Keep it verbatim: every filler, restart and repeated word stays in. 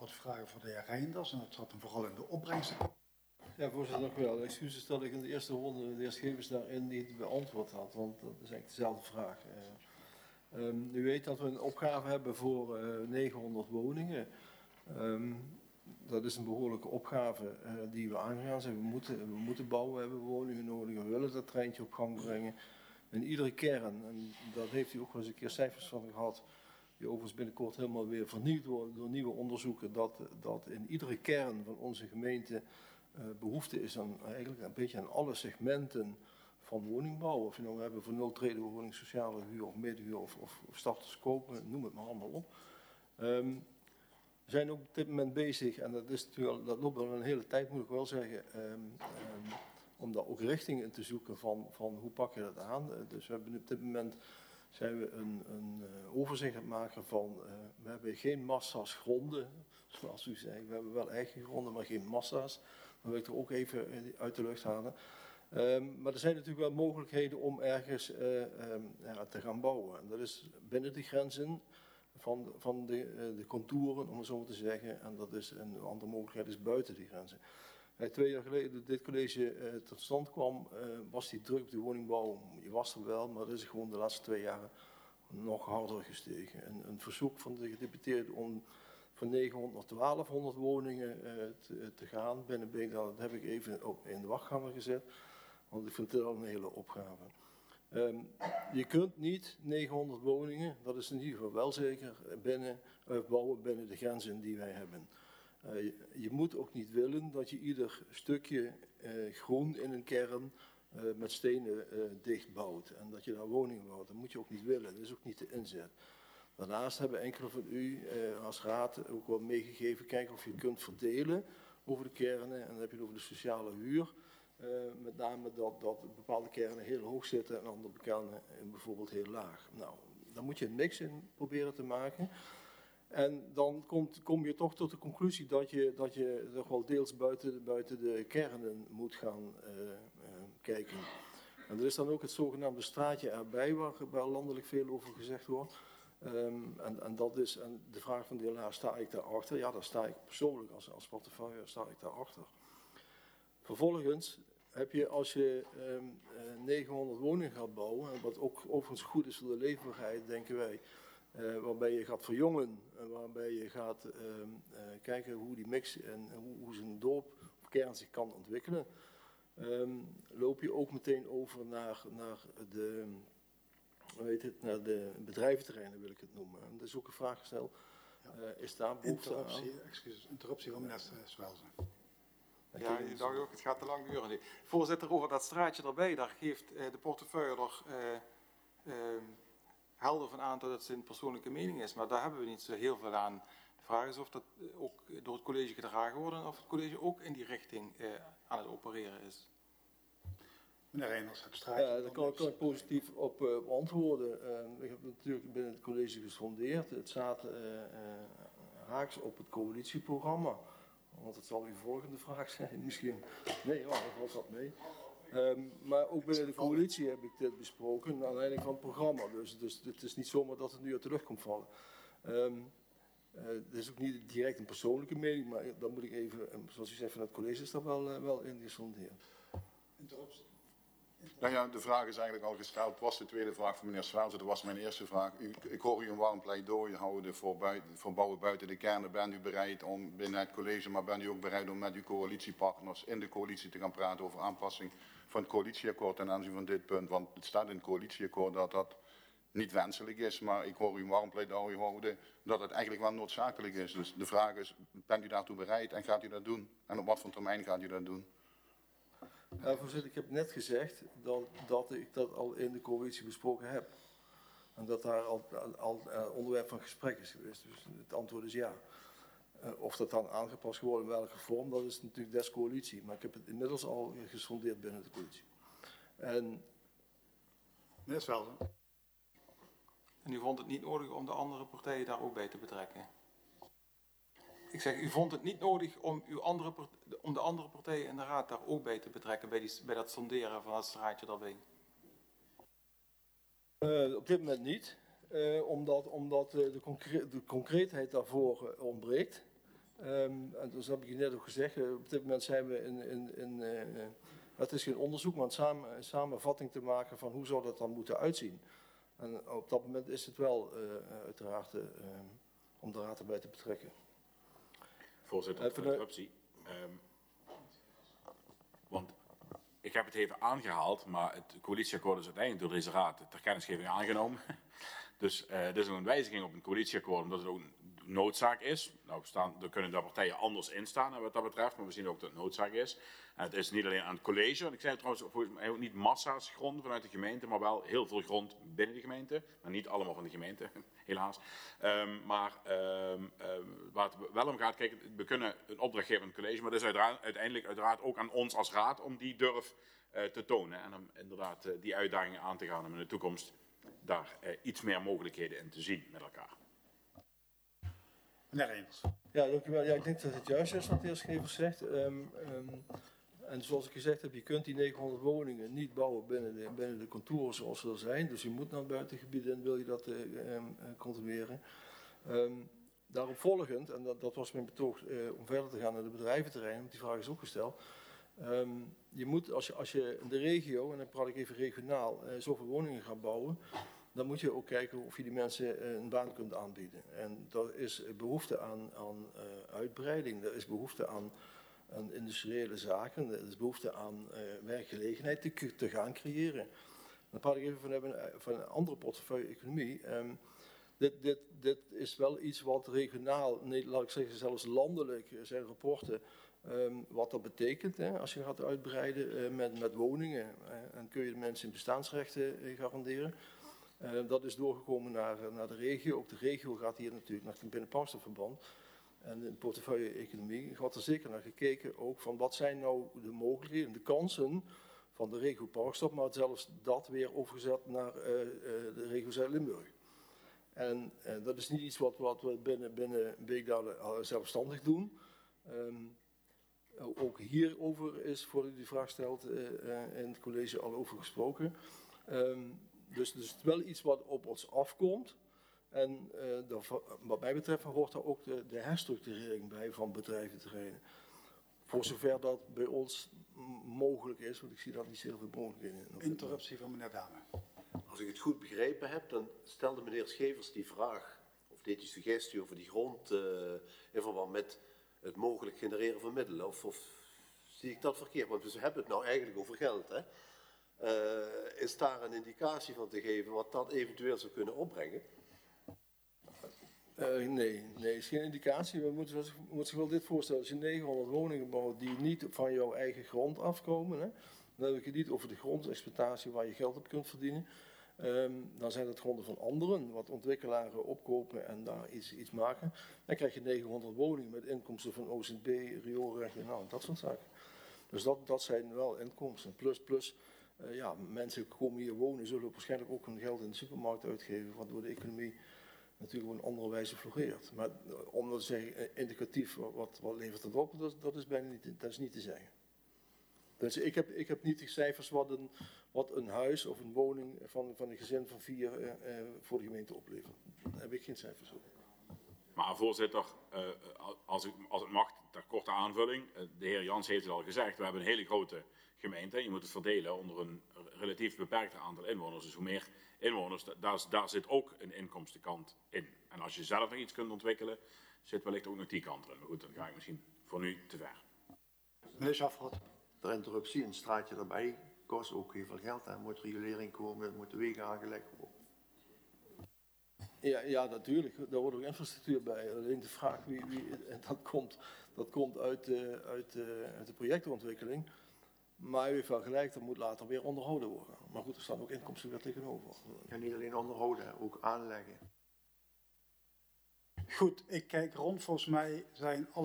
wat vragen voor de heer Reinders en dat zat hem vooral in de opbrengsten. Ja, voorzitter, dank u wel. Excuses dat ik in de eerste ronde de eerstgevers daarin niet beantwoord had, want dat is eigenlijk dezelfde vraag. Uh, um, u weet dat we een opgave hebben voor uh, negenhonderd woningen. Um, dat is een behoorlijke opgave uh, die we aangegaan zijn. We moeten, we moeten bouwen, we hebben woningen nodig, we willen dat treintje op gang brengen. In iedere kern, en dat heeft u ook wel eens een keer cijfers van gehad, die overigens binnenkort helemaal weer vernieuwd worden door nieuwe onderzoeken, dat, dat in iedere kern van onze gemeente uh, behoefte is aan eigenlijk een beetje aan alle segmenten van woningbouw. Of je nou hebben voor noodreden woning, sociale huur of middenhuur of, of, of starters kopen, noem het maar allemaal op. Um, we zijn ook op dit moment bezig, en dat, is natuurlijk, dat loopt al een hele tijd, moet ik wel zeggen, um, um, om daar ook richting in te zoeken van, van hoe pak je dat aan. Uh, dus we hebben op dit moment zijn we een, een uh, overzicht aan het maken van, uh, we hebben geen massa's gronden, zoals u zei. We hebben wel eigen gronden, maar geen massa's. Dat wil ik er ook even uit de lucht halen. Um, maar er zijn natuurlijk wel mogelijkheden om ergens uh, um, ja, te gaan bouwen. En dat is binnen de grenzen van, van de, uh, de contouren, om het zo maar te zeggen. En dat is een andere mogelijkheid is buiten die grenzen. Uh, twee jaar geleden dit college uh, tot stand kwam, uh, was die druk op de woningbouw. Je was er wel, maar dat is gewoon de laatste twee jaren nog harder gestegen. En een verzoek van de gedeputeerden om van negenhonderd naar twaalfhonderd woningen uh, te, te gaan binnen Beek, dat heb ik even op in de wachtkamer gezet. Want ik vind het al een hele opgave. Um, je kunt niet negenhonderd woningen, dat is in ieder geval wel zeker, binnen, uh, bouwen binnen de grenzen die wij hebben. Uh, je, je moet ook niet willen dat je ieder stukje uh, groen in een kern uh, met stenen uh, dicht bouwt. En dat je daar woningen bouwt. Dat moet je ook niet willen. Dat is ook niet de inzet. Daarnaast hebben enkele van u uh, als raad ook wel meegegeven, kijken of je kunt verdelen over de kernen. En dan heb je het over de sociale huur. Uh, met name dat, dat bepaalde kernen heel hoog zitten en andere kernen bijvoorbeeld heel laag. Nou, daar moet je een mix in proberen te maken. En dan komt, kom je toch tot de conclusie dat je, dat je toch wel deels buiten, buiten de kernen moet gaan uh, uh, kijken. En er is dan ook het zogenaamde straatje erbij, waar, waar landelijk veel over gezegd wordt. Um, en, en dat is en de vraag van de heer Laar, sta ik daarachter? Ja, daar sta ik persoonlijk als, als portefeuille, sta ik daarachter. Vervolgens heb je, als je um, uh, negenhonderd woningen gaat bouwen, wat ook overigens goed is voor de leefbaarheid, denken wij, uh, waarbij je gaat verjongen, uh, waarbij je gaat uh, uh, kijken hoe die mix en hoe, hoe zijn dorp of kern zich kan ontwikkelen, um, loop je ook meteen over naar, naar de, weet het, naar de bedrijventerreinen, wil ik het noemen. En dat is ook een vraag gesteld. Ja. Uh, is daar behoefte aan? Interruptie, excuus, interruptie van minister Swelsen. Ja, je dacht ook, het gaat te lang duren. Voorzitter, over dat straatje erbij, daar geeft uh, de portefeuille er uh, uh, helder van aan dat het zijn persoonlijke mening is. Maar daar hebben we niet zo heel veel aan. De vraag is of dat ook door het college gedragen wordt en of het college ook in die richting uh, aan het opereren is. Meneer Reinders, het straatje. Ja, daar kan, kan ik positief op uh, antwoorden. Uh, ik heb natuurlijk binnen het college gesondeerd. Het staat uh, uh, haaks op het coalitieprogramma. Want het zal uw volgende vraag zijn misschien. Nee, ja, daar valt dat mee. Um, maar ook binnen de coalitie heb ik dit besproken, naar aanleiding van het programma. Dus, dus het is niet zomaar dat het nu uit de lucht komt vallen. Um, uh, het is ook niet direct een persoonlijke mening, maar dan moet ik even, zoals u zegt, van het college is daar wel, uh, wel in gesondeerd. Interruptie. Nou ja, de vraag is eigenlijk al gesteld. Het was de tweede vraag van meneer Swelsen. Dat was mijn eerste vraag. U, ik hoor u een warm pleidooi houden voor, buiten, voor bouwen buiten de kernen. Bent u bereid om binnen het college, maar bent u ook bereid om met uw coalitiepartners in de coalitie te gaan praten over aanpassing van het coalitieakkoord ten aanzien van dit punt? Want het staat in het coalitieakkoord dat dat niet wenselijk is, maar ik hoor u een warm pleidooi houden dat het eigenlijk wel noodzakelijk is. Dus de vraag is, bent u daartoe bereid en gaat u dat doen? En op wat voor termijn gaat u dat doen? Ja, voorzitter, ik heb net gezegd dat, dat ik dat al in de coalitie besproken heb. En dat daar al, al uh, onderwerp van gesprek is geweest. Dus het antwoord is ja. Uh, of dat dan aangepast wordt in welke vorm, dat is natuurlijk des coalitie. Maar ik heb het inmiddels al gesondeerd binnen de coalitie. En... Meneer Swelsen. En u vond het niet nodig om de andere partijen daar ook bij te betrekken? Ik zeg, u vond het niet nodig om, uw andere, om de andere partijen in de raad daar ook bij te betrekken, bij, die, bij dat sonderen van dat straatje daarbij? Uh, op dit moment niet, uh, omdat, omdat uh, de, concre de concreetheid daarvoor uh, ontbreekt. Um, en dus heb ik je net ook gezegd, uh, op dit moment zijn we in, in, in uh, het is geen onderzoek, maar een, samen, een samenvatting te maken van hoe zou dat dan moeten uitzien. En op dat moment is het wel uh, uiteraard uh, om de raad erbij te betrekken. Voorzitter, uh, voor de interruptie. Um, want ik heb het even aangehaald, maar het coalitieakkoord is uiteindelijk door deze raad ter kennisgeving aangenomen. Dus uh, dit is een wijziging op een coalitieakkoord, omdat het ook een noodzaak is. Nou, staan, er kunnen daar partijen anders in staan wat dat betreft, maar we zien ook dat het noodzaak is. En het is niet alleen aan het college, want ik zei het trouwens volgens mij ook niet massa's grond vanuit de gemeente, maar wel heel veel grond binnen de gemeente. Maar niet allemaal van de gemeente, helaas. Um, maar um, um, waar het wel om gaat, kijk, we kunnen een opdracht geven aan het college, maar dat is uiteraard, uiteindelijk uiteraard ook aan ons als raad om die durf uh, te tonen. En om inderdaad uh, die uitdagingen aan te gaan om in de toekomst daar uh, iets meer mogelijkheden in te zien met elkaar. Meneer Reemers. Ja, dankjewel. Ja, ik denk dat het juist is wat de heer Schevers zegt. Um, um, en zoals ik gezegd heb, je kunt die negenhonderd woningen niet bouwen binnen de, binnen de contouren zoals ze er zijn. Dus je moet naar buitengebieden en wil je dat uh, um, controleren. Um, daarop volgend, en dat, dat was mijn betoog uh, om verder te gaan naar de bedrijventerreinen, want die vraag is ook gesteld. Um, je moet, als je, als je in de regio, en dan praat ik even regionaal, uh, zoveel woningen gaat bouwen, dan moet je ook kijken of je die mensen een baan kunt aanbieden. En er is behoefte aan, aan uh, uitbreiding, er is behoefte aan, aan industriële zaken, er is behoefte aan uh, werkgelegenheid te, te gaan creëren. Dan praat ik even van, een, van een andere portefeuille economie. Um, dit, dit, dit is wel iets wat regionaal, nee, laat ik zeggen zelfs landelijk, zijn rapporten, um, wat dat betekent hè, als je gaat uitbreiden uh, met, met woningen. Uh, en kun je de mensen in bestaansrechten uh, garanderen. Uh, dat is doorgekomen naar, naar de regio. Ook de regio gaat hier natuurlijk naar het binnenparkstofverband. En in de portefeuille-economie gaat er zeker naar gekeken ook van wat zijn nou de mogelijkheden, de kansen van de regio Parkstad, maar zelfs dat weer overgezet naar uh, uh, de regio Zuid-Limburg. En uh, dat is niet iets wat, wat we binnen, binnen Beekdalen zelfstandig doen. Um, ook hierover is, voordat u die vraag stelt, uh, uh, in het college al over gesproken. Um, Dus, dus het is wel iets wat op ons afkomt. En uh, de, wat mij betreft hoort daar ook de, de herstructurering bij van bedrijventerreinen. Voor zover dat bij ons mogelijk is, want ik zie dat niet zoveel mogelijkheden in. Interruptie van meneer Dame. Als ik het goed begrepen heb, dan stelde meneer Schevers die vraag, of deed die suggestie over die grond uh, in verband met het mogelijk genereren van middelen. Of, of zie ik dat verkeerd? Want we hebben het nou eigenlijk over geld, hè? Uh, is daar een indicatie van te geven wat dat eventueel zou kunnen opbrengen? Uh, nee, nee, is geen indicatie. We moeten, we moeten zich wel dit voorstellen. Als je negenhonderd woningen bouwt die niet van jouw eigen grond afkomen, hè, dan heb ik het niet over de grondexploitatie waar je geld op kunt verdienen. Um, dan zijn het gronden van anderen, wat ontwikkelaren opkopen en daar iets, iets maken. Dan krijg je negenhonderd woningen met inkomsten van O Z B, rioolrechten, nou, dat soort zaken. Dus dat, dat zijn wel inkomsten. Plus, plus. Uh, ja, mensen komen hier wonen, zullen waarschijnlijk ook hun geld in de supermarkt uitgeven, waardoor de economie natuurlijk op een andere wijze floreert. Maar uh, om dat te zeggen, indicatief, wat, wat levert het op, dat, dat is bijna niet, dat is niet te zeggen. Dus ik heb, ik heb niet de cijfers wat een, wat een huis of een woning van, van een gezin van vier uh, uh, voor de gemeente oplevert. Daar heb ik geen cijfers op. Maar voorzitter, uh, als, ik, als het mag, ter korte aanvulling. Uh, de heer Jans heeft het al gezegd, we hebben een hele grote gemeente. Je moet het verdelen onder een relatief beperkt aantal inwoners. Dus hoe meer inwoners, daar, daar zit ook een inkomstenkant in. En als je zelf nog iets kunt ontwikkelen, zit wellicht ook nog die kant erin. Maar goed, dan ga ik misschien voor nu te ver. Meneer Schafferot. De interruptie, een straatje erbij, kost ook heel veel geld. Er moet regulering komen, er moeten wegen aangelegd worden. Ja, ja, natuurlijk. Daar wordt ook infrastructuur bij. Alleen de vraag wie, wie en dat komt, dat komt uit, uh, uit, uh, uit de projectontwikkeling. Maar u heeft wel gelijk, dat moet later weer onderhouden worden. Maar goed, er staan ook inkomsten weer tegenover. En niet alleen onderhouden, ook aanleggen. Goed, ik kijk rond. Volgens mij zijn alle